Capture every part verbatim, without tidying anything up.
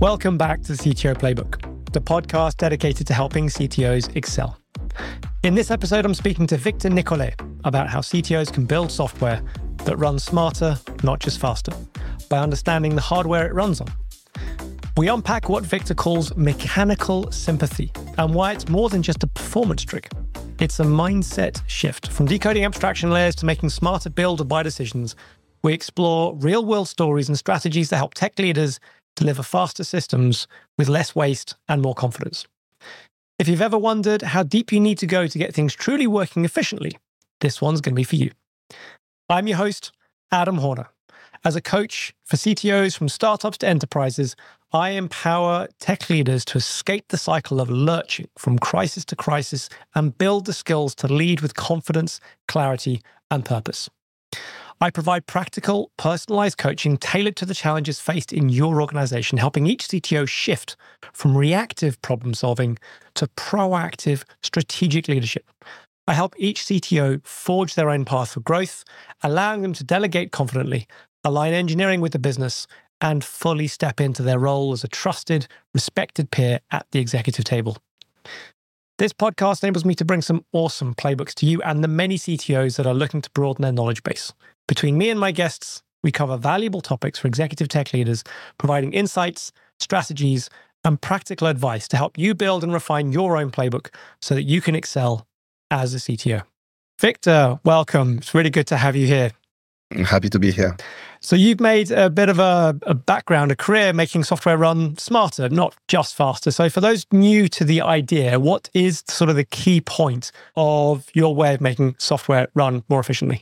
Welcome back to the C T O Playbook, the podcast dedicated to helping C T Os excel. In this episode, I'm speaking to Victor Nicolet about how C T Os can build software that runs smarter, not just faster, by understanding the hardware it runs on. We unpack what Victor calls mechanical sympathy and why it's more than just a performance trick. It's a mindset shift from decoding abstraction layers to making smarter build or buy decisions. We explore real-world stories and strategies that help tech leaders deliver faster systems with less waste and more confidence. If you've ever wondered how deep you need to go to get things truly working efficiently, this one's going to be for you. I'm your host, Adam Horner. As a coach for C T Os from startups to enterprises, I empower tech leaders to escape the cycle of lurching from crisis to crisis and build the skills to lead with confidence, clarity, and purpose. I provide practical, personalized coaching tailored to the challenges faced in your organization, helping each C T O shift from reactive problem solving to proactive strategic leadership. I help each C T O forge their own path for growth, allowing them to delegate confidently, align engineering with the business, and fully step into their role as a trusted, respected peer at the executive table. This podcast enables me to bring some awesome playbooks to you and the many C T Os that are looking to broaden their knowledge base. Between me and my guests, we cover valuable topics for executive tech leaders, providing insights, strategies, and practical advice to help you build and refine your own playbook so that you can excel as a C T O. Victor, welcome. It's really good to have you here. I'm happy to be here. So you've made a bit of a, a background, a career making software run smarter, not just faster. So for those new to the idea, what is sort of the key point of your way of making software run more efficiently?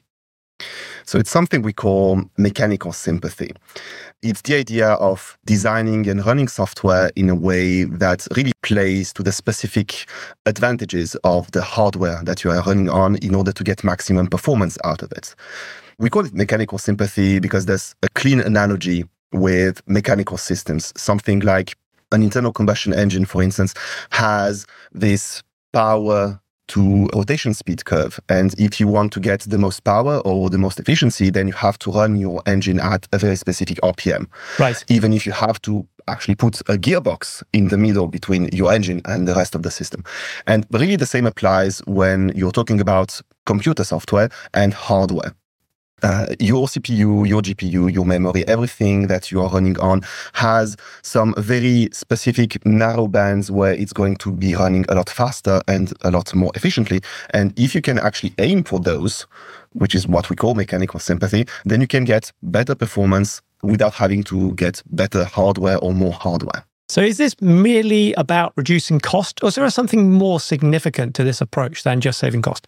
So it's something we call mechanical sympathy. It's the idea of designing and running software in a way that really plays to the specific advantages of the hardware that you are running on in order to get maximum performance out of it. We call it mechanical sympathy because there's a clean analogy with mechanical systems. Something like an internal combustion engine, for instance, has this power to rotation speed curve. And if you want to get the most power or the most efficiency, then you have to run your engine at a very specific R P M. Right. Even if you have to actually put a gearbox in the middle between your engine and the rest of the system. And really the same applies when you're talking about computer software and hardware. Uh, your C P U, your G P U, your memory, everything that you are running on has some very specific narrow bands where it's going to be running a lot faster and a lot more efficiently. And if you can actually aim for those, which is what we call mechanical sympathy, then you can get better performance without having to get better hardware or more hardware. So is this merely about reducing cost, or is there something more significant to this approach than just saving cost?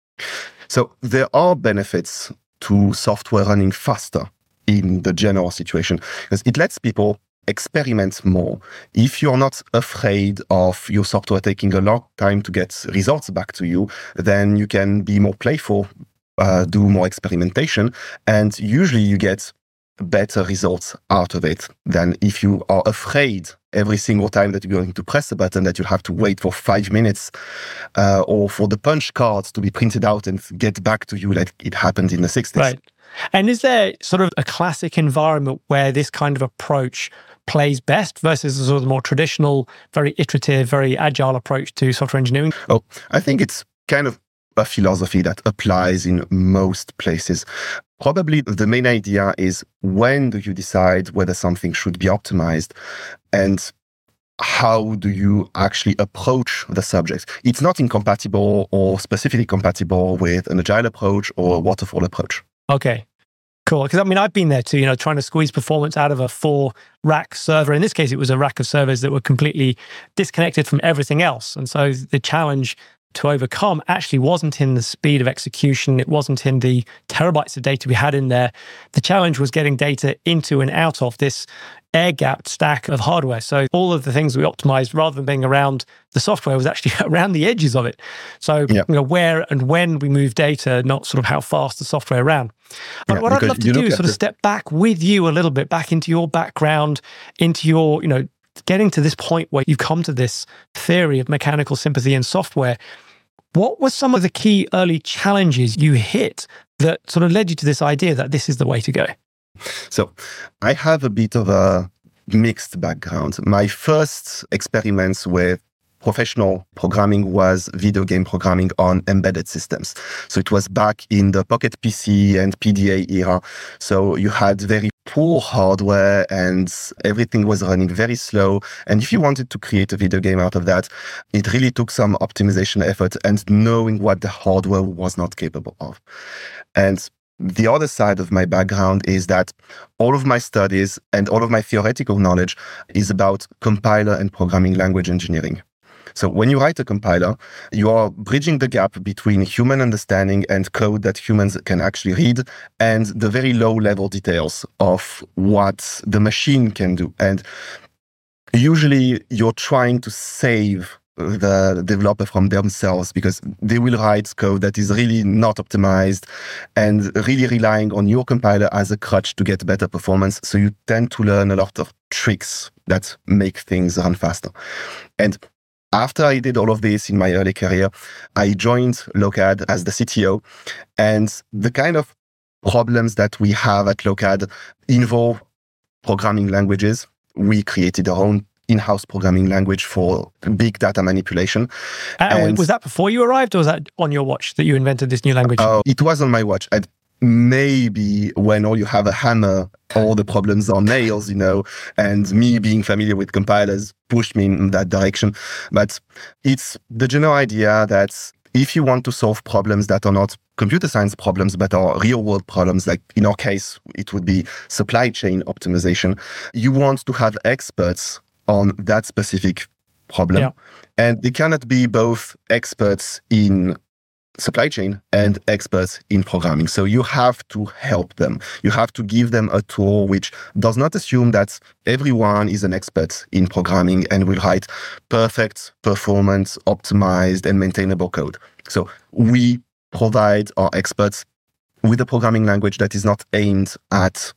So there are benefits to software running faster in the general situation, because it lets people experiment more. If you're not afraid of your software taking a long time to get results back to you, then you can be more playful, uh, do more experimentation, and usually you get better results out of it than if you are afraid every single time that you're going to press a button that you'll have to wait for five minutes uh, or for the punch cards to be printed out and get back to you like it happened in the sixties. Right. And is there sort of a classic environment where this kind of approach plays best versus a sort of more traditional, very iterative, very agile approach to software engineering? Oh, I think it's kind of a philosophy that applies in most places. Probably the main idea is when do you decide whether something should be optimized and how do you actually approach the subject? It's not incompatible or specifically compatible with an agile approach or a waterfall approach. Okay, cool. Because I mean, I've been there too, you know, trying to squeeze performance out of a four rack server. In this case, it was a rack of servers that were completely disconnected from everything else. And so the challenge to overcome actually wasn't in the speed of execution. It wasn't in the terabytes of data we had in there. The challenge was getting data into and out of this air-gapped stack of hardware. So all of the things we optimized, rather than being around the software, was actually around the edges of it. So yeah. you know, where and when we move data, not sort of how fast the software ran. But yeah, what I'd love to do is sort of the... step back with you a little bit, back into your background, into your, you know, getting to this point where you've come to this theory of mechanical sympathy in software. What were some of the key early challenges you hit that sort of led you to this idea that this is the way to go? So I have a bit of a mixed background. My first experiments with professional programming was video game programming on embedded systems. So it was back in the Pocket P C and P D A era. So you had very poor hardware and everything was running very slow. And if you wanted to create a video game out of that, it really took some optimization effort and knowing what the hardware was not capable of. And the other side of my background is that all of my studies and all of my theoretical knowledge is about compiler and programming language engineering. So when you write a compiler, you are bridging the gap between human understanding and code that humans can actually read and the very low-level details of what the machine can do. And usually you're trying to save the developer from themselves because they will write code that is really not optimized and really relying on your compiler as a crutch to get better performance. So you tend to learn a lot of tricks that make things run faster. And after I did all of this in my early career, I joined Locad as the C T O. And the kind of problems that we have at Locad involve programming languages. We created our own in-house programming language for big data manipulation. Uh, and was that before you arrived or was that on your watch that you invented this new language? Uh, it was on my watch. And maybe when all you have a hammer, all the problems are nails, you know, and me being familiar with compilers pushed me in that direction. But it's the general idea that if you want to solve problems that are not computer science problems, but are real world problems, like in our case, it would be supply chain optimization, you want to have experts on that specific problem. Yeah. And they cannot be both experts in supply chain and experts in programming. So you have to help them. You have to give them a tool which does not assume that everyone is an expert in programming and will write perfect, performance, optimized, and maintainable code. So we provide our experts with a programming language that is not aimed at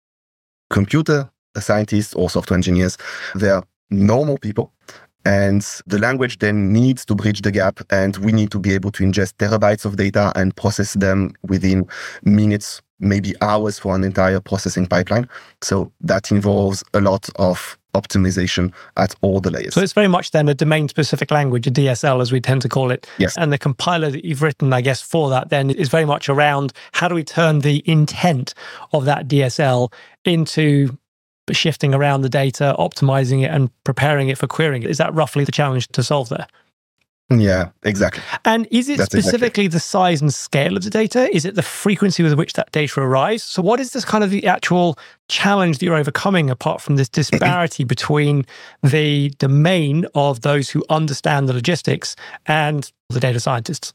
computer scientists or software engineers. They're normal people. And the language then needs to bridge the gap, and we need to be able to ingest terabytes of data and process them within minutes, maybe hours for an entire processing pipeline. So that involves a lot of optimization at all the layers. So it's very much then a domain-specific language, a D S L as we tend to call it. Yes. And the compiler that you've written, I guess, for that then is very much around how do we turn the intent of that D S L into shifting around the data, optimizing it and preparing it for querying it. Is that roughly the challenge to solve there? Yeah, exactly. And is it That's specifically exactly. the size and scale of the data? Is it the frequency with which that data arrives? So what is this kind of the actual challenge that you're overcoming apart from this disparity between the domain of those who understand the logistics and the data scientists?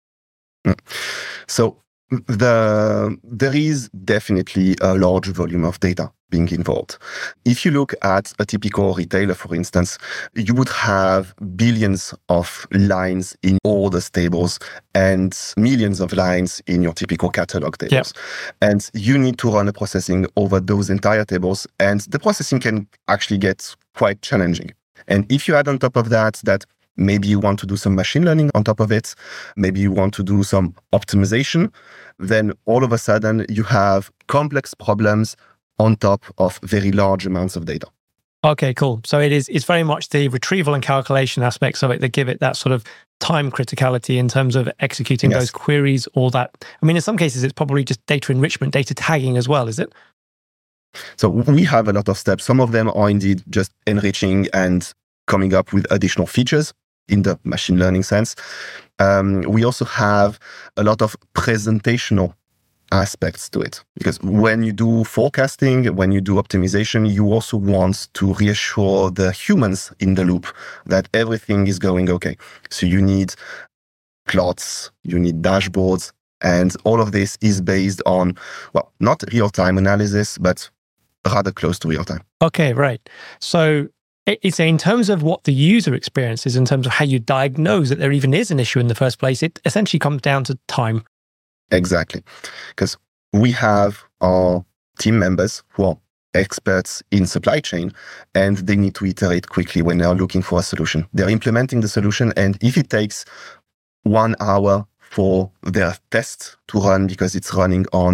So the there is definitely a large volume of data being involved. If you look at a typical retailer, for instance, you would have billions of lines in orders tables and millions of lines in your typical catalog tables. Yep. And you need to run a processing over those entire tables, and the processing can actually get quite challenging. And if you add on top of that, that maybe you want to do some machine learning on top of it, maybe you want to do some optimization, then all of a sudden you have complex problems on top of very large amounts of data. Okay, cool. So it is, it's very much the retrieval and calculation aspects of it that give it that sort of time criticality in terms of executing yes. those queries, all that. I mean, in some cases, it's probably just data enrichment, data tagging as well, is it? So we have a lot of steps. Some of them are indeed just enriching and coming up with additional features in the machine learning sense. Um, we also have a lot of presentational aspects to it, because when you do forecasting, when you do optimization, you also want to reassure the humans in the loop that everything is going okay. So you need plots, you need dashboards, and all of this is based on, well, not real-time analysis, but rather close to real-time. Okay, right. So it's in terms of what the user experiences, in terms of how you diagnose that there even is an issue in the first place, it essentially comes down to time. Exactly. Because we have our team members who are experts in supply chain, and they need to iterate quickly when they are looking for a solution. They're implementing the solution, and if it takes one hour for their test to run because it's running on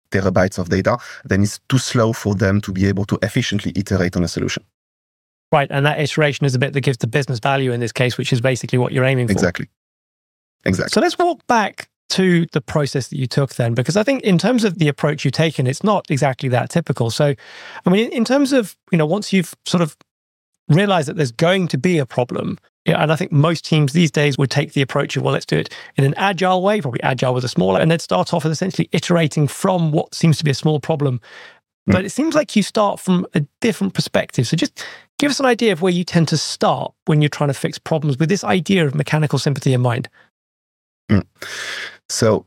terabytes of data, then it's too slow for them to be able to efficiently iterate on a solution. Right. And that iteration is a bit that gives the business value in this case, which is basically what you're aiming for. Exactly. Exactly. So let's walk back to the process that you took then, because I think in terms of the approach you've taken, it's not exactly that typical. So, I mean, in terms of, you know, once you've sort of realized that there's going to be a problem, yeah, and I think most teams these days would take the approach of, well, let's do it in an agile way, probably agile with a smaller, and then start off with essentially iterating from what seems to be a small problem. Mm. But it seems like you start from a different perspective. So just give us an idea of where you tend to start when you're trying to fix problems with this idea of mechanical sympathy in mind. Mm. So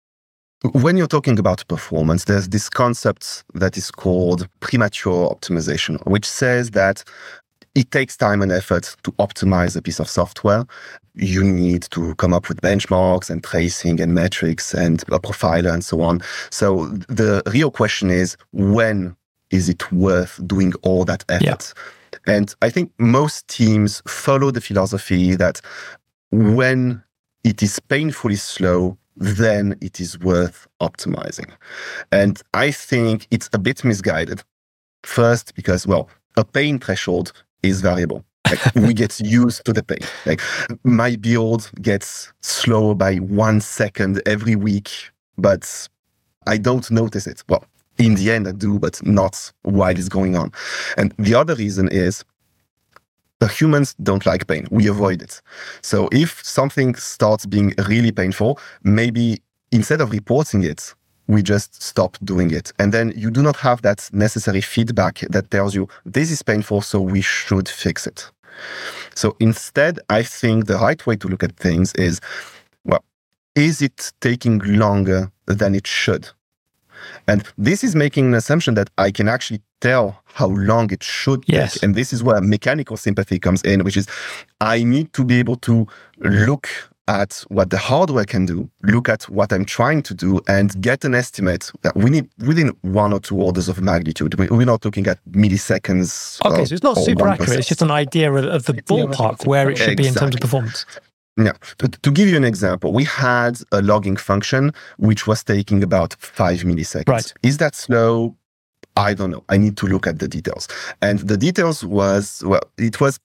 when you're talking about performance, there's this concept that is called premature optimization, which says that it takes time and effort to optimize a piece of software. You need to come up with benchmarks and tracing and metrics and a profiler and so on. So the real question is, when is it worth doing all that effort? Yeah. And I think most teams follow the philosophy that when it is painfully slow, then it is worth optimizing. And I think it's a bit misguided. First, because, well, a pain threshold is variable. Like, we get used to the pain. Like, my build gets slower by one second every week, but I don't notice it. Well, in the end I do, but not while it's going on. And the other reason is the humans don't like pain. We avoid it. So if something starts being really painful, maybe instead of reporting it, we just stop doing it. And then you do not have that necessary feedback that tells you this is painful, so we should fix it. So instead, I think the right way to look at things is, well, is it taking longer than it should? And this is making an assumption that I can actually tell how long it should yes. take. And this is where mechanical sympathy comes in, which is I need to be able to look at what the hardware can do, look at what I'm trying to do, and get an estimate that we need within one or two orders of magnitude. We're not looking at milliseconds. Okay, or, so it's not super accurate. It's just an idea of, of the ballpark where it should exactly. be in terms of performance. Yeah. To, to give you an example, we had a logging function which was taking about five milliseconds. Right. Is that slow? I don't know. I need to look at the details. And the details was, well, it was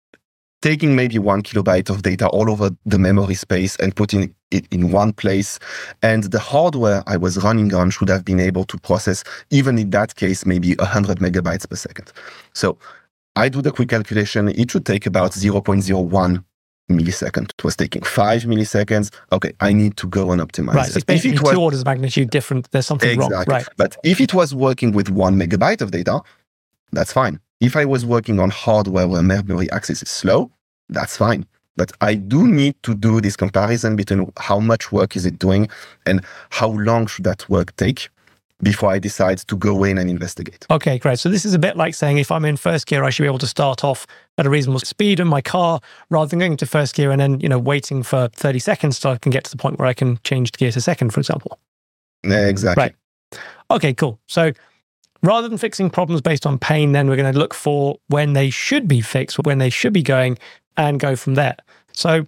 taking maybe one kilobyte of data all over the memory space and putting it in one place. And the hardware I was running on should have been able to process, even in that case, maybe one hundred megabytes per second. So I do the quick calculation. It should take about zero point zero one millisecond. It was taking five milliseconds. Okay, I need to go and optimize. Right, so it's basically two orders of magnitude different. There's something exactly. wrong. Right. But if it was working with one megabyte of data, that's fine. If I was working on hardware where memory access is slow, that's fine. But I do need to do this comparison between how much work is it doing and how long should that work take before I decide to go in and investigate. Okay, great. So this is a bit like saying if I'm in first gear, I should be able to start off at a reasonable speed in my car rather than going to first gear and then, you know, waiting for thirty seconds so I can get to the point where I can change gear to second, for example. Exactly. Right. Okay, cool. So rather than fixing problems based on pain, then we're going to look for when they should be fixed, when they should be going, and go from there. So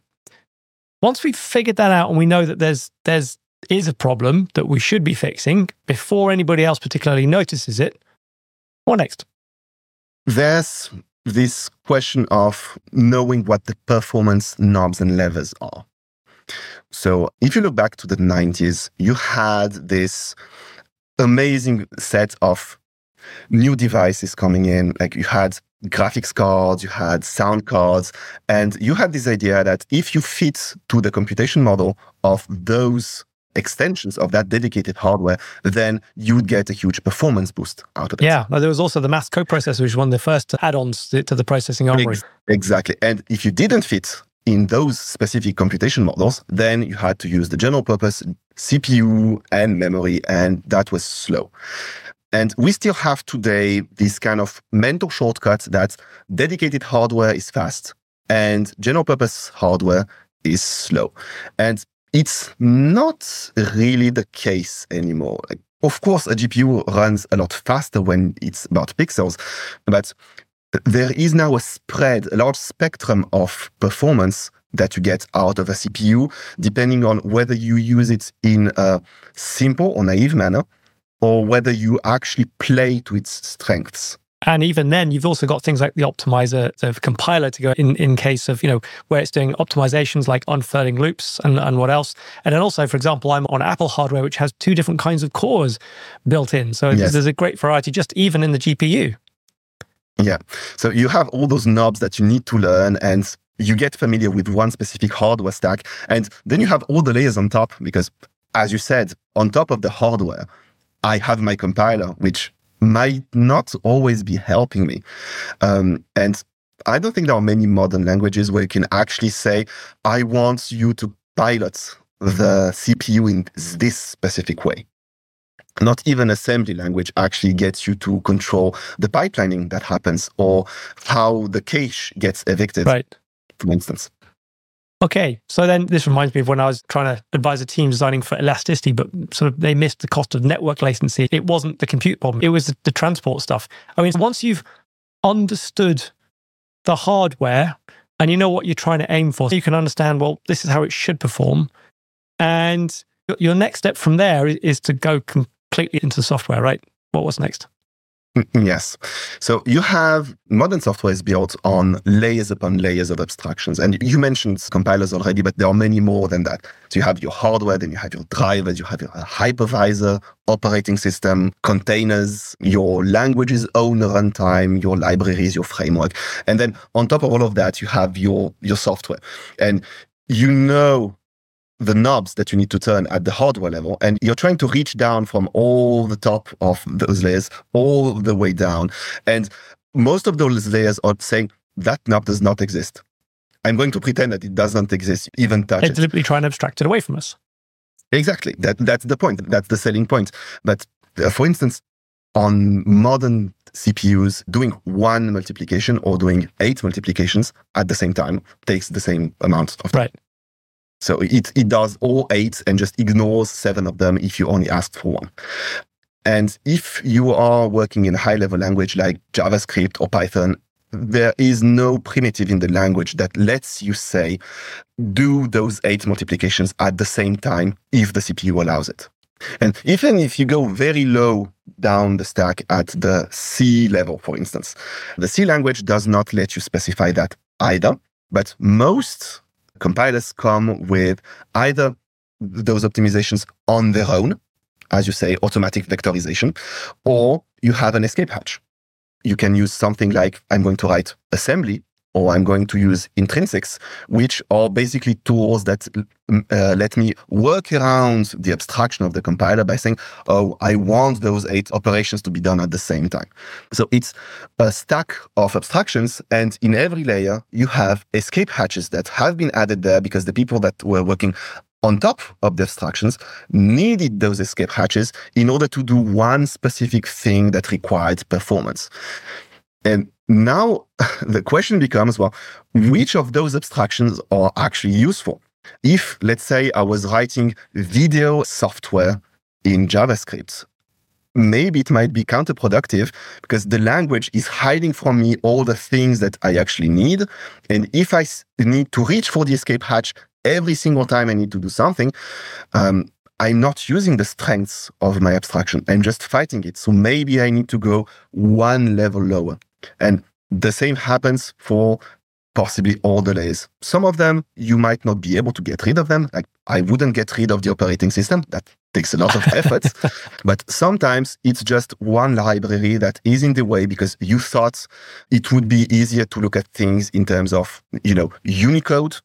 once we've figured that out and we know that there's there's is a problem that we should be fixing before anybody else particularly notices it, what next? There's this question of knowing what the performance knobs and levers are. So if you look back to the nineties, you had this amazing set of new devices coming in. Like you had graphics cards, you had sound cards, and you had this idea that if you fit to the computation model of those extensions of that dedicated hardware, then you'd get a huge performance boost out of it. Yeah, there was also the mass coprocessor, which was one of the first add-ons to the processing armory. Exactly. And if you didn't fit in those specific computation models, then you had to use the general purpose C P U and memory, and that was slow. And we still have today this kind of mental shortcut that dedicated hardware is fast and general purpose hardware is slow. And it's not really the case anymore. Like, of course, a G P U runs a lot faster when it's about pixels, but there is now a spread, a large spectrum of performance that you get out of a C P U, depending on whether you use it in a simple or naive manner, or whether you actually play to its strengths. And even then, you've also got things like the optimizer, the compiler to go in, in case of, you know, where it's doing optimizations like unfurling loops and, and what else. And then also, for example, I'm on Apple hardware, which has two different kinds of cores built in. So yes. There's a great variety just even in the G P U. Yeah. So you have all those knobs that you need to learn, and you get familiar with one specific hardware stack. And then you have all the layers on top, because as you said, on top of the hardware, I have my compiler, which might not always be helping me. Um, and I don't think there are many modern languages where you can actually say, I want you to pilot the C P U in this specific way. Not even assembly language actually gets you to control the pipelining that happens or how the cache gets evicted, right, for instance. Okay, so then this reminds me of when I was trying to advise a team designing for elasticity, but sort of they missed the cost of network latency. It wasn't the compute problem, it was the, the transport stuff. I mean, once you've understood the hardware and you know what you're trying to aim for, you can understand, well, this is how it should perform. And your next step from there is, is to go completely into software, right? What was next? Yes. So you have modern software is built on layers upon layers of abstractions. And you mentioned compilers already, but there are many more than that. So you have your hardware, then you have your drivers, you have your hypervisor, operating system, containers, your language's own runtime, your libraries, your framework. And then on top of all of that, you have your, your software. And you know the knobs that you need to turn at the hardware level, and you're trying to reach down from all the top of those layers all the way down. And most of those layers are saying that knob does not exist. I'm going to pretend that it doesn't exist, even touch They're it. deliberately trying to abstract it away from us. Exactly. That that's the point. That's the selling point. But uh, for instance, on modern C P Us, doing one multiplication or doing eight multiplications at the same time takes the same amount of time. Right. So it, it does all eight and just ignores seven of them if you only asked for one. And if you are working in a high-level language like JavaScript or Python, there is no primitive in the language that lets you say, do those eight multiplications at the same time if the C P U allows it. And even if you go very low down the stack at the C level, for instance, the C language does not let you specify that either, but most compilers come with either those optimizations on their own, as you say, automatic vectorization, or you have an escape hatch. You can use something like, I'm going to write assembly, or I'm going to use intrinsics, which are basically tools that uh, let me work around the abstraction of the compiler by saying, oh, I want those eight operations to be done at the same time. So it's a stack of abstractions, and in every layer, you have escape hatches that have been added there because the people that were working on top of the abstractions needed those escape hatches in order to do one specific thing that required performance. And now the question becomes, well, which of those abstractions are actually useful? If, let's say, I was writing video software in JavaScript, maybe it might be counterproductive because the language is hiding from me all the things that I actually need. And if I need to reach for the escape hatch every single time I need to do something, um, I'm not using the strengths of my abstraction. I'm just fighting it. So maybe I need to go one level lower. And the same happens for possibly all the layers. Some of them, you might not be able to get rid of them. Like I wouldn't get rid of the operating system. That takes a lot of effort. But sometimes it's just one library that is in the way because you thought it would be easier to look at things in terms of, you know, Unicode,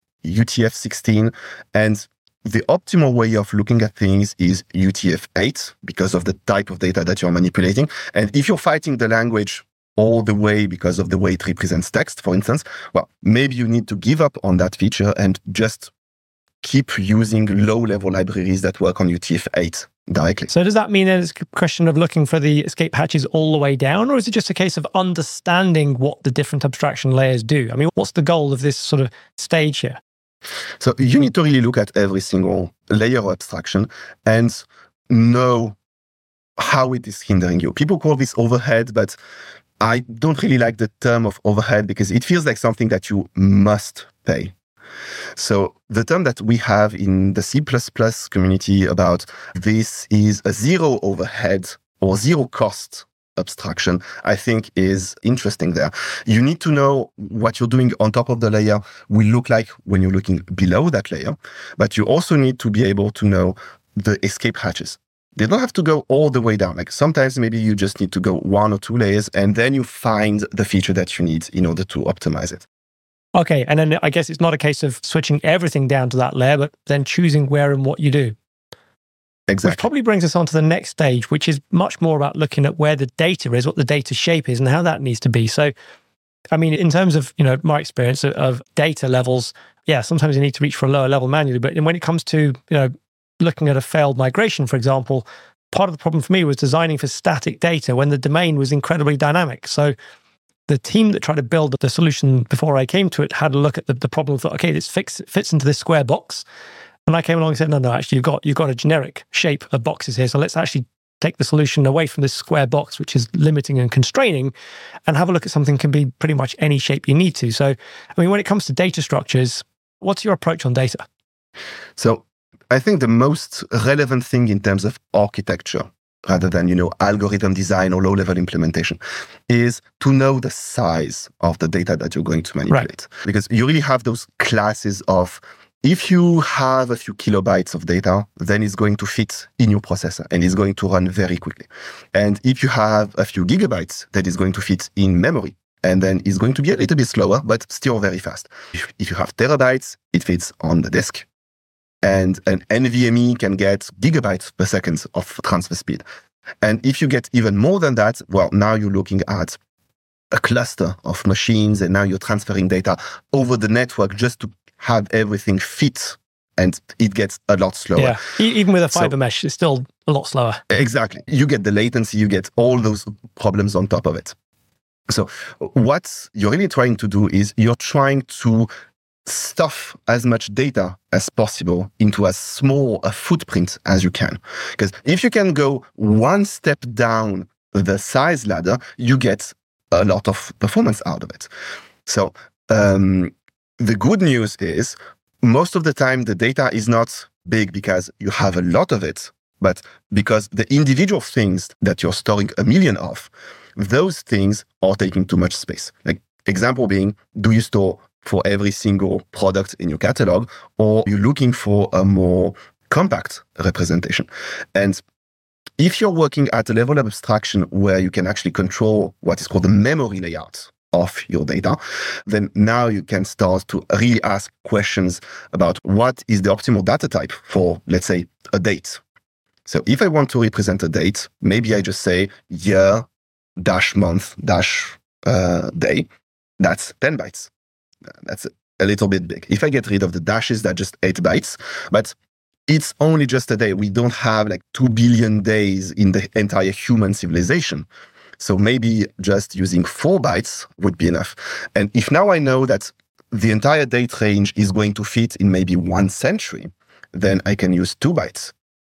U T F sixteen, and the optimal way of looking at things is U T F eight because of the type of data that you're manipulating. And if you're fighting the language all the way because of the way it represents text, for instance, well, maybe you need to give up on that feature and just keep using low-level libraries that work on U T F eight directly. So does that mean that it's a question of looking for the escape hatches all the way down, or is it just a case of understanding what the different abstraction layers do? I mean, what's the goal of this sort of stage here? So you need to really look at every single layer of abstraction and know how it is hindering you. People call this overhead, but I don't really like the term of overhead because it feels like something that you must pay. So the term that we have in the C plus plus community about this is a zero overhead or zero cost abstraction, I think is interesting there. You need to know what you're doing on top of the layer will look like when you're looking below that layer, but you also need to be able to know the escape hatches. They don't have to go all the way down. Like sometimes maybe you just need to go one or two layers and then you find the feature that you need in order to optimize it. Okay, and then I guess it's not a case of switching everything down to that layer, but then choosing where and what you do. Exactly. Which probably brings us on to the next stage, which is much more about looking at where the data is, what the data shape is, and how that needs to be. So, I mean, in terms of, you know, my experience of, of data levels, yeah, sometimes you need to reach for a lower level manually. But when it comes to, you know, looking at a failed migration, for example, part of the problem for me was designing for static data when the domain was incredibly dynamic. So the team that tried to build the solution before I came to it had a look at the, the problem and thought, okay, this fix, fits into this square box. And I came along and said, no, no, actually, you've got, you've got a generic shape of boxes here. So let's actually take the solution away from this square box, which is limiting and constraining, and have a look at something that can be pretty much any shape you need to. So, I mean, when it comes to data structures, what's your approach on data? So I think the most relevant thing in terms of architecture, rather than, you know, algorithm design or low-level implementation, is to know the size of the data that you're going to manipulate. Right. Because you really have those classes of, if you have a few kilobytes of data, then it's going to fit in your processor and it's going to run very quickly. And if you have a few gigabytes, that is going to fit in memory. And then it's going to be a little bit slower, but still very fast. If, if you have terabytes, it fits on the disk. And an NVMe can get gigabytes per second of transfer speed. And if you get even more than that, well, now you're looking at a cluster of machines, and now you're transferring data over the network just to have everything fit, and it gets a lot slower. Yeah, even with a fiber so, mesh, it's still a lot slower. Exactly. You get the latency, you get all those problems on top of it. So what you're really trying to do is you're trying to stuff as much data as possible into as small a footprint as you can. Because if you can go one step down the size ladder, you get a lot of performance out of it. So um, the good news is most of the time the data is not big because you have a lot of it, but because the individual things that you're storing a million of, those things are taking too much space. Like example being, do you store for every single product in your catalog, or you're looking for a more compact representation? And if you're working at a level of abstraction where you can actually control what is called the memory layout of your data, then now you can start to really ask questions about what is the optimal data type for, let's say, a date. So if I want to represent a date, maybe I just say year dash month dash uh, day. That's ten bytes. That's a little bit big. If I get rid of the dashes, that's just eight bytes. But it's only just a day. We don't have like two billion days in the entire human civilization. So maybe just using four bytes would be enough. And if now I know that the entire date range is going to fit in maybe one century, then I can use two bytes.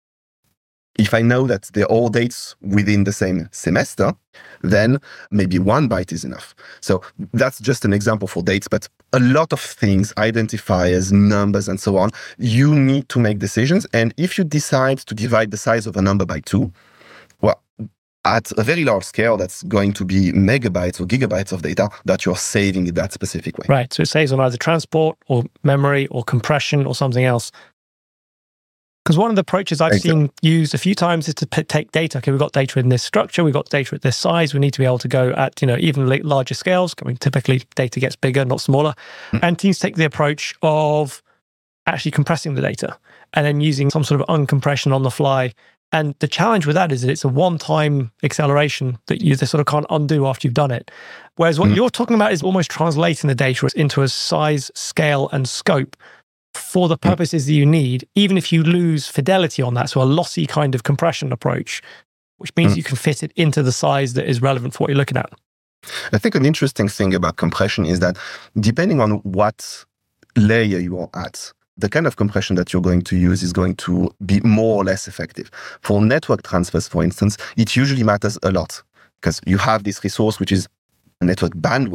If I know that they're all dates within the same semester, then maybe one byte is enough. So that's just an example for dates, but a lot of things, identifiers, numbers, and so on, you need to make decisions. And if you decide to divide the size of a number by two, well, at a very large scale, that's going to be megabytes or gigabytes of data that you're saving in that specific way. Right. So it saves on either transport or memory or compression or something else. Because one of the approaches I've exactly. seen used a few times is to p- take data. Okay, we've got data in this structure, we've got data at this size. We need to be able to go at, you know, even larger scales. I mean, typically data gets bigger, not smaller. Mm. And teams take the approach of actually compressing the data and then using some sort of uncompression on the fly. And the challenge with that is that it's a one-time acceleration that you sort of can't undo after you've done it. Whereas what mm. you're talking about is almost translating the data into a size, scale, and scope for the purposes that you need, even if you lose fidelity on that. So a lossy kind of compression approach, which means mm. you can fit it into the size that is relevant for what you're looking at. I think an interesting thing about compression is that depending on what layer you are at, the kind of compression that you're going to use is going to be more or less effective. For network transfers, for instance, it usually matters a lot because you have this resource, which is network bandwidth,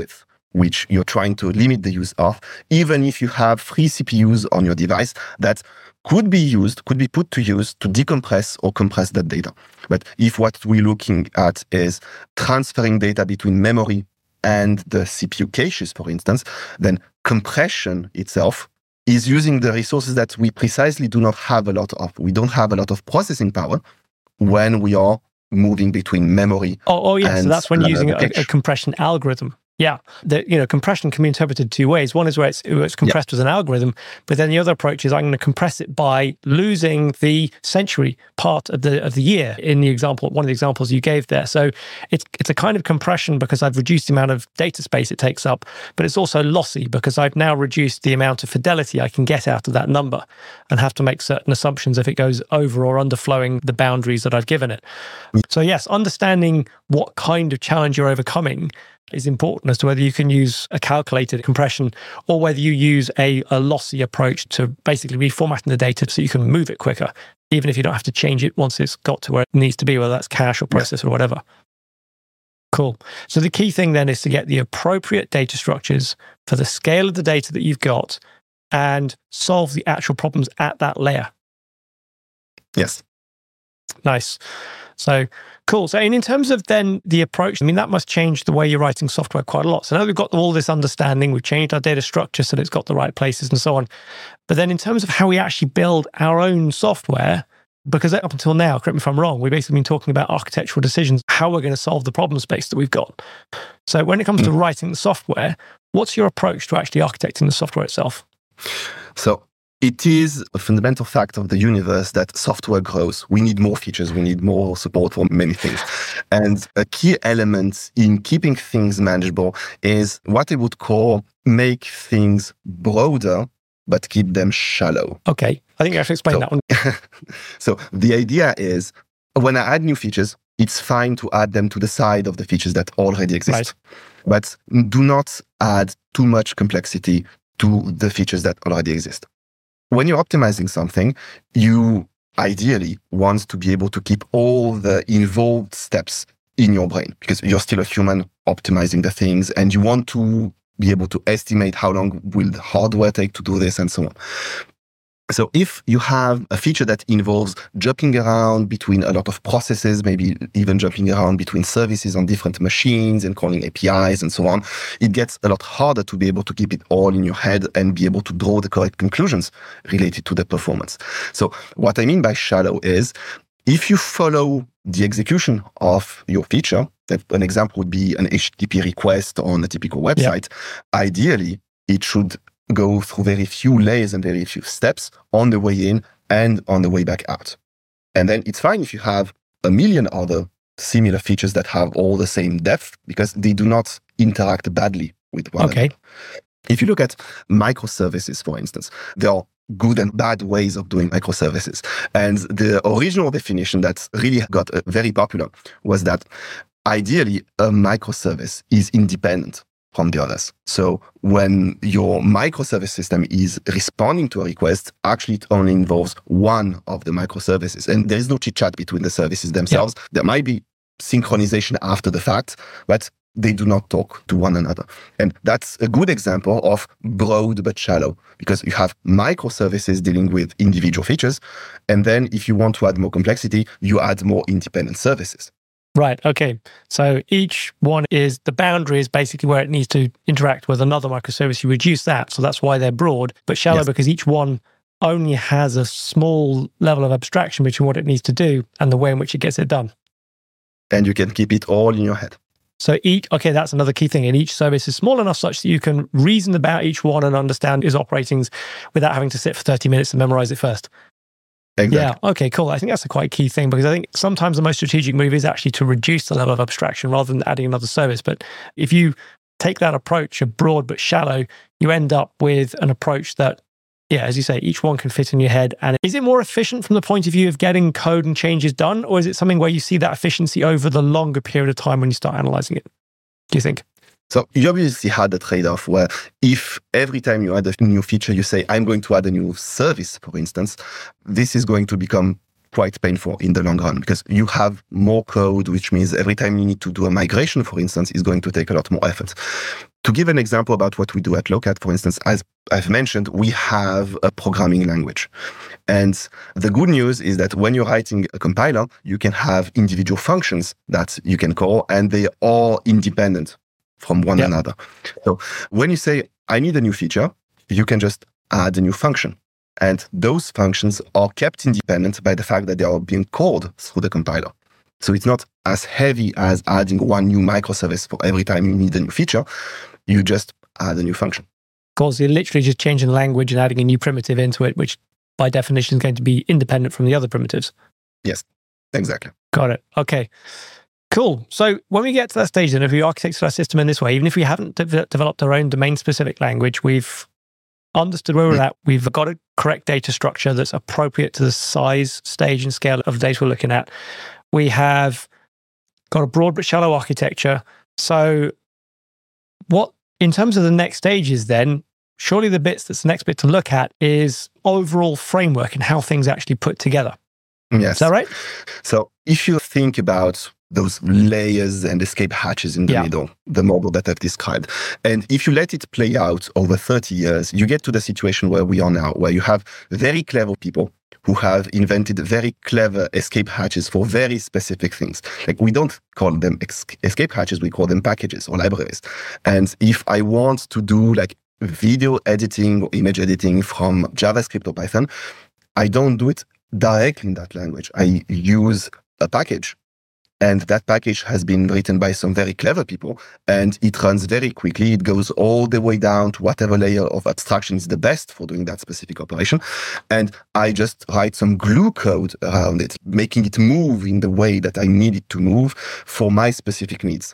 which you're trying to limit the use of, even if you have free C P Us on your device that could be used, could be put to use to decompress or compress that data. But if what we're looking at is transferring data between memory and the C P U caches, for instance, then compression itself is using the resources that we precisely do not have a lot of. We don't have a lot of processing power when we are moving between memory. Oh, oh yeah. And so that's when you're using a, a compression algorithm. Yeah, the, you know, compression can be interpreted two ways. One is where it's, where it's compressed yeah. as an algorithm, but then the other approach is I'm going to compress it by losing the century part of the of the year in the example, one of the examples you gave there. So it's it's a kind of compression because I've reduced the amount of data space it takes up, but it's also lossy because I've now reduced the amount of fidelity I can get out of that number and have to make certain assumptions if it goes over or underflowing the boundaries that I've given it. So yes, understanding what kind of challenge you're overcoming is important as to whether you can use a calculated compression or whether you use a, a lossy approach to basically reformatting the data so you can move it quicker, even if you don't have to change it once it's got to where it needs to be, whether that's cache or process yeah. or whatever. Cool. So the key thing then is to get the appropriate data structures for the scale of the data that you've got and solve the actual problems at that layer. Yes. Nice. So cool. So in, in terms of then the approach, I mean, that must change the way you're writing software quite a lot. So now we've got all this understanding, we've changed our data structure so that it's got the right places and so on. But then in terms of how we actually build our own software, because up until now, correct me if I'm wrong, we've basically been talking about architectural decisions, how we're going to solve the problem space that we've got. So when it comes to writing the software, what's your approach to actually architecting the software itself? So it is a fundamental fact of the universe that software grows. We need more features. We need more support for many things. And a key element in keeping things manageable is what I would call make things broader, but keep them shallow. Okay. I think you have to explain so, that one. So the idea is when I add new features, it's fine to add them to the side of the features that already exist. Right. But do not add too much complexity to the features that already exist. When you're optimizing something, you ideally want to be able to keep all the involved steps in your brain because you're still a human optimizing the things and you want to be able to estimate how long will the hardware take to do this and so on. So if you have a feature that involves jumping around between a lot of processes, maybe even jumping around between services on different machines and calling A P Is and so on, it gets a lot harder to be able to keep it all in your head and be able to draw the correct conclusions related to the performance. So what I mean by shallow is if you follow the execution of your feature, that an example would be an H T T P request on a typical website, yeah. Ideally, it should go through very few layers and very few steps on the way in and on the way back out. And then it's fine if you have a million other similar features that have all the same depth because they do not interact badly with one okay. another. If you look at microservices, for instance, there are good and bad ways of doing microservices. And the original definition that really got uh, very popular was that ideally a microservice is independent from the others. So when your microservice system is responding to a request, actually it only involves one of the microservices. And there is no chit-chat between the services themselves. Yeah. There might be synchronization after the fact, but they do not talk to one another. And that's a good example of broad but shallow, because you have microservices dealing with individual features. And then if you want to add more complexity, you add more independent services. Right. Okay. So each one is the boundary is basically where it needs to interact with another microservice. You reduce that. So that's why they're broad, but shallow yes. because each one only has a small level of abstraction between what it needs to do and the way in which it gets it done. And you can keep it all in your head. So each, okay, that's another key thing. And each service is small enough such that you can reason about each one and understand its operatings without having to sit for thirty minutes and memorize it first. Exactly. Yeah. Okay, cool. I think that's a quite key thing because I think sometimes the most strategic move is actually to reduce the level of abstraction rather than adding another service. But if you take that approach of broad but shallow, you end up with an approach that, yeah, as you say, each one can fit in your head. And is it more efficient from the point of view of getting code and changes done? Or is it something where you see that efficiency over the longer period of time when you start analyzing it? Do you think? So you obviously had a trade-off where if every time you add a new feature, you say, I'm going to add a new service, for instance, this is going to become quite painful in the long run because you have more code, which means every time you need to do a migration, for instance, is going to take a lot more effort. To give an example about what we do at Locat, for instance, as I've mentioned, we have a programming language. And the good news is that when you're writing a compiler, you can have individual functions that you can call, and they are independent from one yep. another. So when you say, I need a new feature, you can just add a new function. And those functions are kept independent by the fact that they are being called through the compiler. So it's not as heavy as adding one new microservice for every time you need a new feature. You just add a new function. Of course, you're literally just changing the language and adding a new primitive into it, which by definition is going to be independent from the other primitives. Yes, exactly. Got it. Okay, cool. So when we get to that stage, then, if we architect our system in this way, even if we haven't de- developed our own domain-specific language, we've understood where we're mm. at. We've got a correct data structure that's appropriate to the size, stage, and scale of the data we're looking at. We have got a broad but shallow architecture. So what, in terms of the next stages then, surely the bits that's the next bit to look at is overall framework and how things actually put together. Yes. Is that right? So if you think about those layers and escape hatches in the yeah. middle, the model that I've described, and if you let it play out over thirty years, you get to the situation where we are now, where you have very clever people who have invented very clever escape hatches for very specific things. Like, we don't call them ex- escape hatches, we call them packages or libraries. And if I want to do like video editing or image editing from JavaScript or Python, I don't do it directly in that language. I use a package. And that package has been written by some very clever people, and it runs very quickly. It goes all the way down to whatever layer of abstraction is the best for doing that specific operation. And I just write some glue code around it, making it move in the way that I need it to move for my specific needs.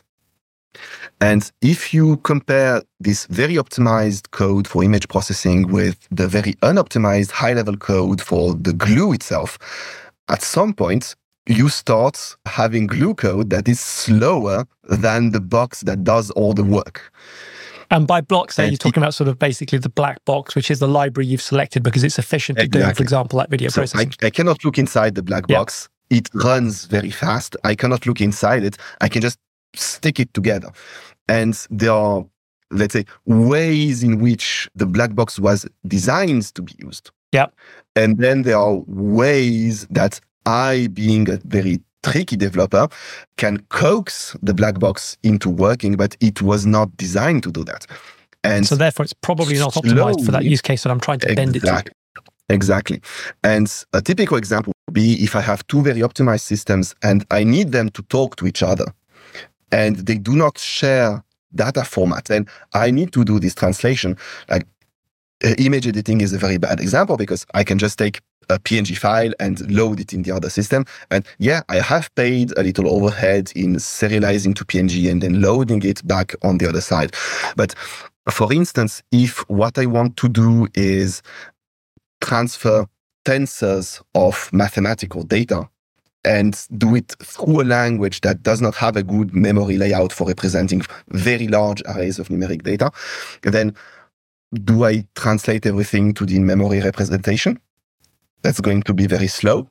And if you compare this very optimized code for image processing with the very unoptimized high-level code for the glue itself, at some point, you start having glue code that is slower than the box that does all the work. And by blocks there, and you're talking it, about sort of basically the black box, which is the library you've selected because it's efficient to exactly. do, for example, like video so processing. I, I cannot look inside the black yeah. box. It runs very fast. I cannot look inside it. I can just stick it together. And there are, let's say, ways in which the black box was designed to be used. Yeah. And then there are ways that I, being a very tricky developer, can coax the black box into working, but it was not designed to do that. And so therefore, it's probably not optimized slowly, for that use case that I'm trying to exactly, bend it to. Exactly. And a typical example would be if I have two very optimized systems and I need them to talk to each other, and they do not share data format, and I need to do this translation. Like, uh, image editing is a very bad example because I can just take a P N G file and load it in the other system. And yeah, I have paid a little overhead in serializing to P N G and then loading it back on the other side. But for instance, if what I want to do is transfer tensors of mathematical data and do it through a language that does not have a good memory layout for representing very large arrays of numeric data, then do I translate everything to the in-memory representation? That's going to be very slow.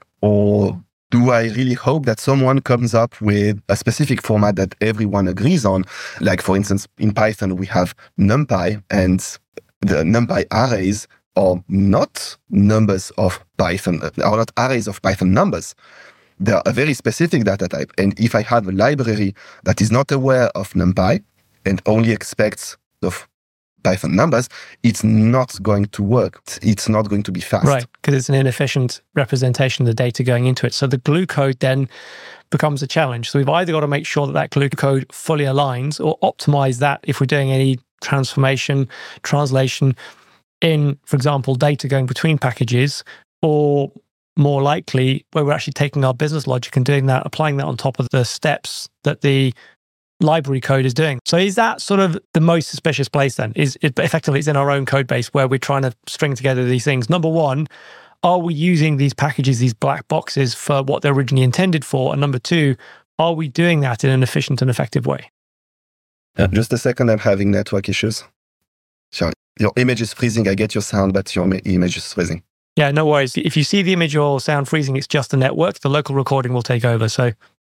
Or do I really hope that someone comes up with a specific format that everyone agrees on? Like, for instance, in Python, we have NumPy, and the NumPy arrays are not numbers of Python, are not arrays of Python numbers. They're a very specific data type. And if I have a library that is not aware of NumPy and only expects of Python numbers, it's not going to work. It's not going to be fast. Right, because it's an inefficient representation of the data going into it. So the glue code then becomes a challenge. So we've either got to make sure that that glue code fully aligns or optimize that if we're doing any transformation, translation in, for example, data going between packages, or more likely where we're actually taking our business logic and doing that, applying that on top of the steps that the library code is doing. So is that sort of the most suspicious place then? Is it effectively it's in our own code base where we're trying to string together these things? Number one, are we using these packages, these black boxes, for what they're originally intended for? And number two, are we doing that in an efficient and effective way? Uh, just a second, I'm having network issues. Sorry. Your image is freezing. I get your sound, but your image is freezing. Yeah, no worries. If you see the image or sound freezing, it's just the network. The local recording will take over. So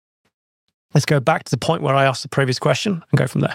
let's go back to the point where I asked the previous question and go from there.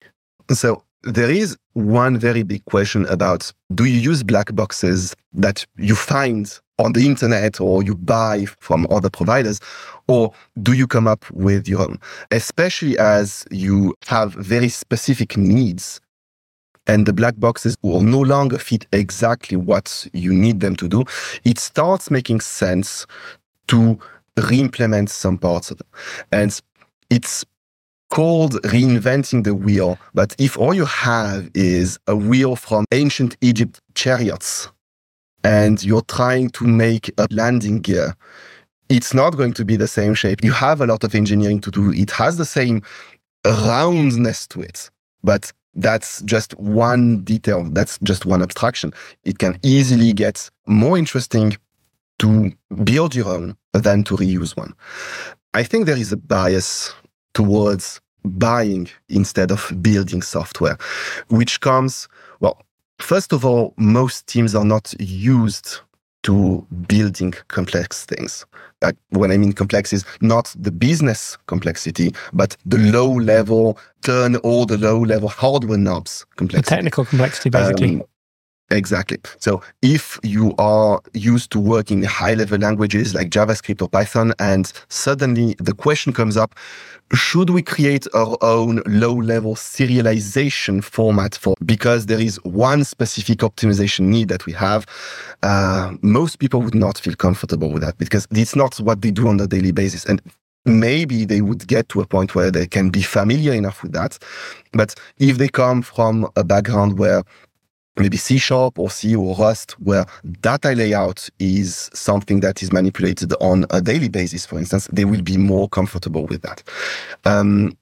So there is one very big question about, do you use black boxes that you find on the internet or you buy from other providers, or do you come up with your own? Especially as you have very specific needs and the black boxes will no longer fit exactly what you need them to do, it starts making sense to re-implement some parts of them. And it's called reinventing the wheel. But if all you have is a wheel from ancient Egypt chariots, and you're trying to make a landing gear, it's not going to be the same shape. You have a lot of engineering to do. It has the same roundness to it, but that's just one detail. That's just one abstraction. It can easily get more interesting to build your own than to reuse one. I think there is a bias towards buying instead of building software, which comes, well, first of all, most teams are not used to building complex things. Like, when I mean complex is not the business complexity, but the low level, turn all the low level hardware knobs complexity. The technical complexity, basically. Um, Exactly. So if you are used to working in high-level languages like JavaScript or Python, and suddenly the question comes up, should we create our own low-level serialization format for, because there is one specific optimization need that we have, uh, most people would not feel comfortable with that because it's not what they do on a daily basis. And maybe they would get to a point where they can be familiar enough with that. But if they come from a background where maybe C Sharp or C or Rust, where data layout is something that is manipulated on a daily basis, for instance, they will be more comfortable with that. Um,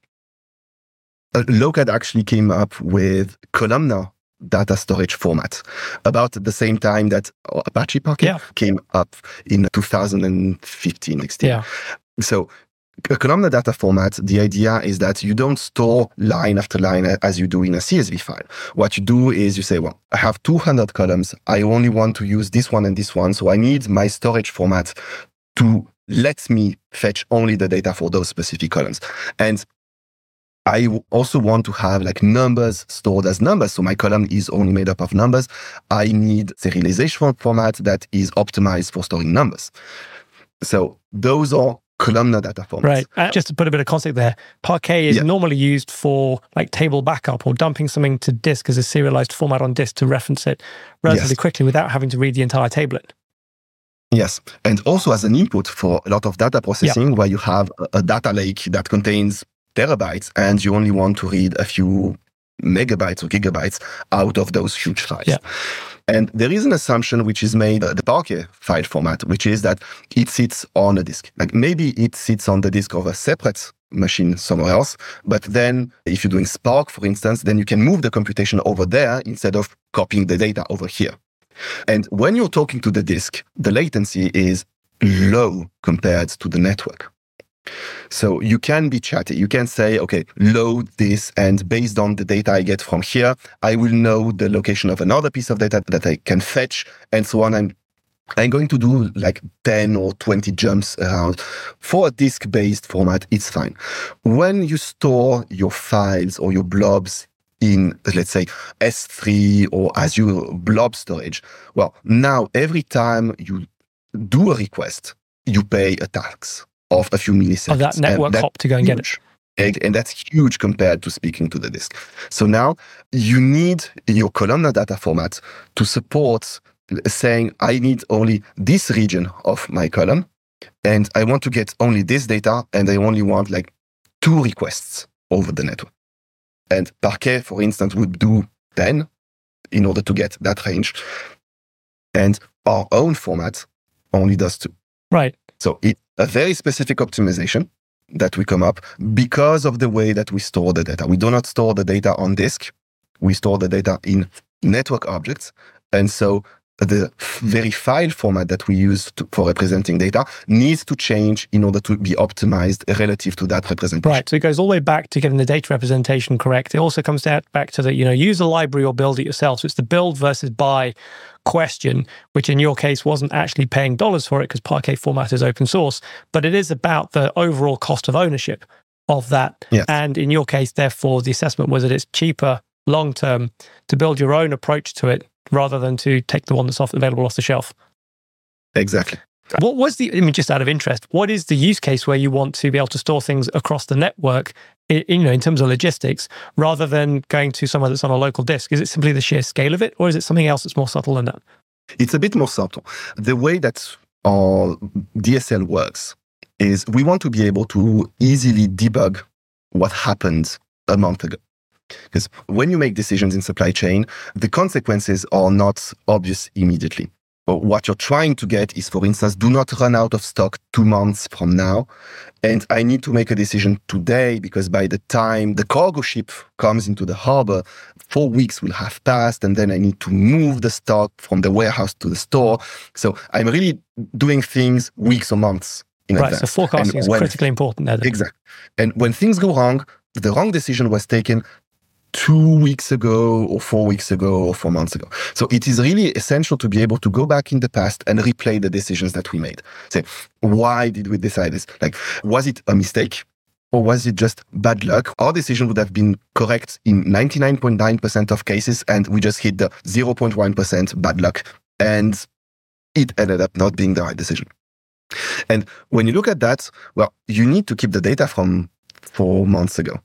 Locad actually came up with columnar data storage format about at the same time that Apache Parquet yeah. came up in two thousand fifteen, sixteen. Yeah. So a columnar data format, the idea is that you don't store line after line as you do in a C S V file. What you do is you say, well, I have two hundred columns. I only want to use this one and this one. So I need my storage format to let me fetch only the data for those specific columns. And I also want to have like numbers stored as numbers. So my column is only made up of numbers. I need serialization format that is optimized for storing numbers. So those are columnar data formats. Right. Uh, just to put a bit of context there, Parquet is yeah. normally used for like table backup or dumping something to disk as a serialized format on disk to reference it relatively yes. quickly without having to read the entire tablet. Yes. And also as an input for a lot of data processing, yeah. where you have a, a data lake that contains terabytes and you only want to read a few megabytes or gigabytes out of those huge files. Yeah. And there is an assumption which is made, uh, the Parquet file format, which is that it sits on a disk. Like maybe it sits on the disk of a separate machine somewhere else, but then if you're doing Spark, for instance, then you can move the computation over there instead of copying the data over here. And when you're talking to the disk, the latency is low compared to the network. So you can be chatty. You can say, okay, load this, and based on the data I get from here, I will know the location of another piece of data that I can fetch, and so on. I'm, I'm going to do like ten or twenty jumps around. For a disk-based format, it's fine. When you store your files or your blobs in, let's say, S three or Azure blob storage, well, now every time you do a request, you pay a tax of a few milliseconds. Of that network hop to go and huge. get it. And that's huge compared to speaking to the disk. So now you need your columnar data format to support saying, I need only this region of my column, and I want to get only this data, and I only want like two requests over the network. And Parquet, for instance, would do ten in order to get that range. And our own format only does two. Right. So it's a very specific optimization that we come up because of the way that we store the data. We do not store the data on disk. We store the data in network objects. And so the very file format that we use to, for representing data needs to change in order to be optimized relative to that representation. Right. So it goes all the way back to getting the data representation correct. It also comes down back to the, you know, use a library or build it yourself. So it's the build versus buy question, which in your case wasn't actually paying dollars for it because Parquet format is open source, but it is about the overall cost of ownership of that. Yes. And in your case, therefore, the assessment was that it's cheaper long-term to build your own approach to it rather than to take the one that's off, available off the shelf. Exactly. What was the, I mean, just out of interest, what is the use case where you want to be able to store things across the network, in, you know, in terms of logistics, rather than going to somewhere that's on a local disk? Is it simply the sheer scale of it, or is it something else that's more subtle than that? It's a bit more subtle. The way that our D S L works is we want to be able to easily debug what happened a month ago. Because when you make decisions in supply chain, the consequences are not obvious immediately. But what you're trying to get is, for instance, do not run out of stock two months from now. And I need to make a decision today because by the time the cargo ship comes into the harbor, four weeks will have passed. And then I need to move the stock from the warehouse to the store. So I'm really doing things weeks or months in right, advance. So forecasting and is when, critically important there. Then. Exactly. And when things go wrong, the wrong decision was taken two weeks ago or four weeks ago or four months ago. So it is really essential to be able to go back in the past and replay the decisions that we made. Say, why did we decide this? Like, was it a mistake or was it just bad luck? Our decision would have been correct in ninety-nine point nine percent of cases and we just hit the zero point one percent bad luck and it ended up not being the right decision. And when you look at that, well, you need to keep the data from four months ago.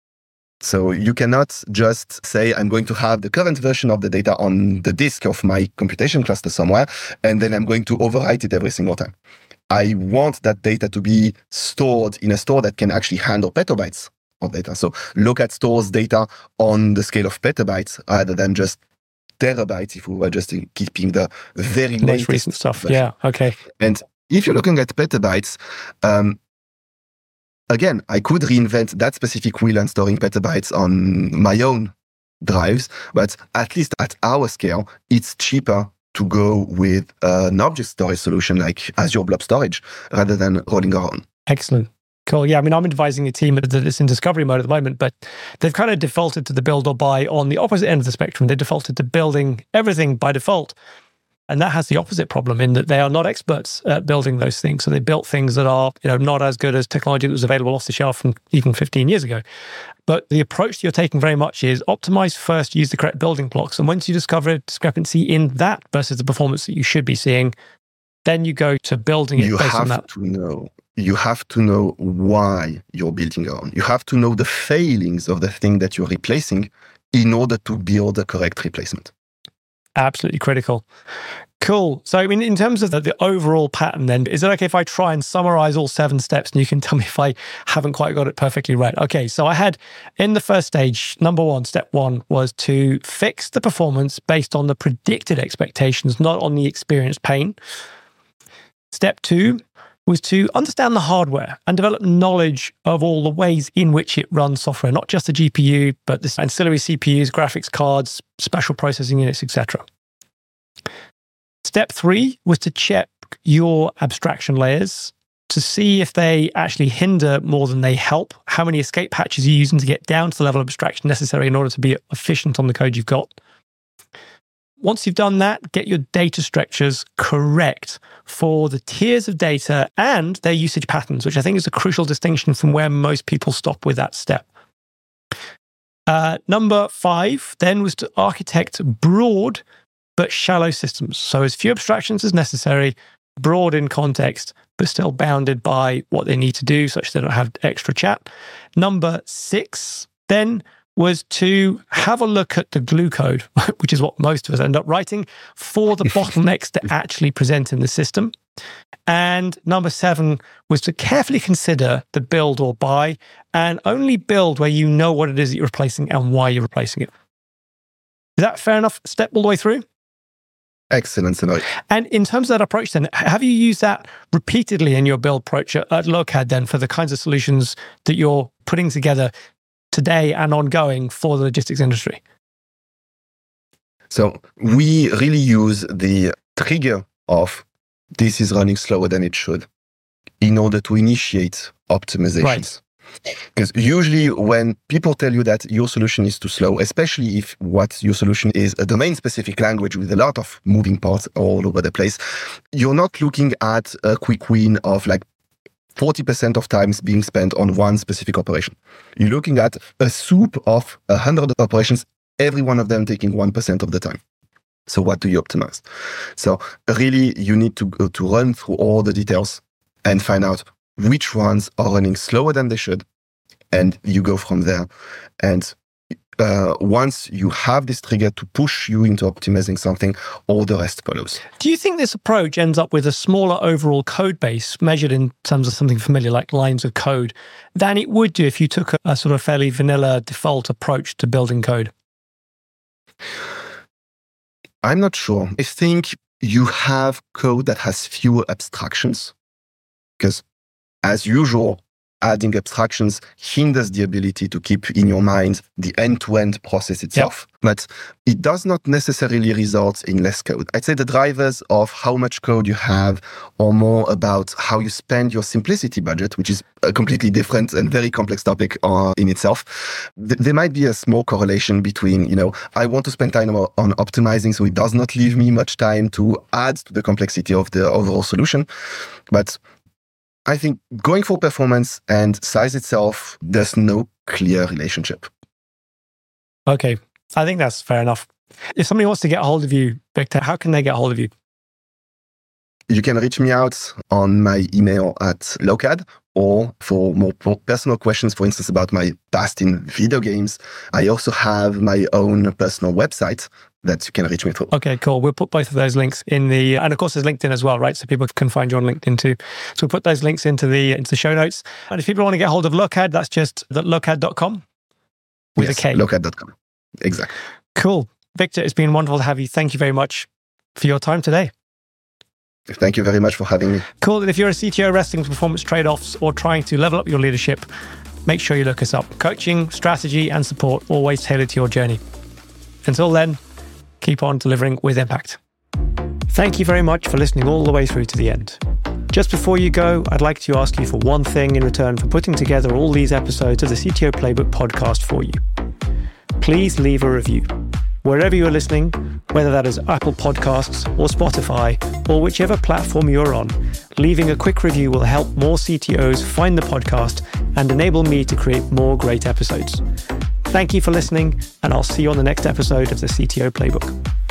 So you cannot just say, I'm going to have the current version of the data on the disk of my computation cluster somewhere, and then I'm going to overwrite it every single time. I want that data to be stored in a store that can actually handle petabytes of data. So look at stores data on the scale of petabytes rather than just terabytes if we were just keeping the very most latest recent stuff. version. Yeah, okay. And if you're looking at petabytes, um, again, I could reinvent that specific wheel and storing petabytes on my own drives, but at least at our scale, it's cheaper to go with an object storage solution like Azure Blob Storage rather than rolling our own. Excellent. Cool. Yeah, I mean, I'm advising a team that's in discovery mode at the moment, but they've kind of defaulted to the build or buy on the opposite end of the spectrum. They defaulted to building everything by default. And that has the opposite problem in that they are not experts at building those things. So they built things that are, you know, not as good as technology that was available off the shelf from even fifteen years ago. But the approach that you're taking very much is optimize first, use the correct building blocks. And once you discover a discrepancy in that versus the performance that you should be seeing, then you go to building it you based on that. You have to know. You have to know why you're building on. You have to know the failings of the thing that you're replacing in order to build a correct replacement. Absolutely critical. Cool. So, I mean, in terms of the, the overall pattern then, is it okay if I try and summarize all seven steps and you can tell me if I haven't quite got it perfectly right? Okay, so I had in the first stage, number one, step one was to fix the performance based on the predicted expectations, not on the experienced pain. Step two was to understand the hardware and develop knowledge of all the ways in which it runs software, not just the G P U, but the ancillary C P Us, graphics cards, special processing units, et cetera. Step three was to check your abstraction layers to see if they actually hinder more than they help, how many escape hatches you're using to get down to the level of abstraction necessary in order to be efficient on the code you've got. Once you've done that, get your data structures correct for the tiers of data and their usage patterns, which I think is a crucial distinction from where most people stop with that step. Uh, number five then was to architect broad but shallow systems. So as few abstractions as necessary, broad in context, but still bounded by what they need to do, such that they don't have extra chat. Number six then was to have a look at the glue code, which is what most of us end up writing, for the bottlenecks to actually present in the system. And number seven was to carefully consider the build or buy and only build where you know what it is that you're replacing and why you're replacing it. Is that fair enough step all the way through? Excellent, Sanoy. And in terms of that approach then, have you used that repeatedly in your build approach at, at Locad then for the kinds of solutions that you're putting together today and ongoing for the logistics industry? So we really use the trigger of this is running slower than it should in order to initiate optimizations. Right. Because usually when people tell you that your solution is too slow, especially if what your solution is a domain-specific language with a lot of moving parts all over the place, you're not looking at a quick win of like forty percent of times being spent on one specific operation. You're looking at a soup of one hundred operations, every one of them taking one percent of the time. So what do you optimize? So really, you need to, to run through all the details and find out which ones are running slower than they should, and you go from there. And uh, once you have this trigger to push you into optimizing something, all the rest follows. Do you think this approach ends up with a smaller overall code base measured in terms of something familiar like lines of code than it would do if you took a, a sort of fairly vanilla default approach to building code? I'm not sure. I think you have code that has fewer abstractions, because as usual, adding abstractions hinders the ability to keep in your mind the end-to-end process itself. Yep. But it does not necessarily result in less code. I'd say the drivers of how much code you have are more about how you spend your simplicity budget, which is a completely different and very complex topic uh, in itself. Th- there might be a small correlation between, you know, I want to spend time on optimizing so it does not leave me much time to add to the complexity of the overall solution. But I think going for performance and size itself, there's no clear relationship. Okay, I think that's fair enough. If somebody wants to get a hold of you, Victor, how can they get a hold of you? You can reach me out on my email at Locad, or for more personal questions, for instance, about my past in video games, I also have my own personal website that you can reach me through. Okay, cool. We'll put both of those links in the, and of course there's LinkedIn as well, right? So people can find you on LinkedIn too. So we'll put those links into the into the show notes. And if people want to get hold of Locad, that's just locad dot com with yes, a K. locad dot com. Exactly. Cool. Victor, it's been wonderful to have you. Thank you very much for your time today. Thank you very much for having me. Cool. And if you're a C T O wrestling with performance trade-offs or trying to level up your leadership, make sure you look us up. Coaching, strategy, and support always tailored to your journey. Until then, keep on delivering with impact. Thank you very much for listening all the way through to the end. Just before you go, I'd like to ask you for one thing in return for putting together all these episodes of the C T O Playbook podcast for you. Please leave a review. Wherever you're listening, whether that is Apple Podcasts or Spotify or whichever platform you're on, leaving a quick review will help more C T Os find the podcast and enable me to create more great episodes. Thank you for listening, and I'll see you on the next episode of the C T O Playbook.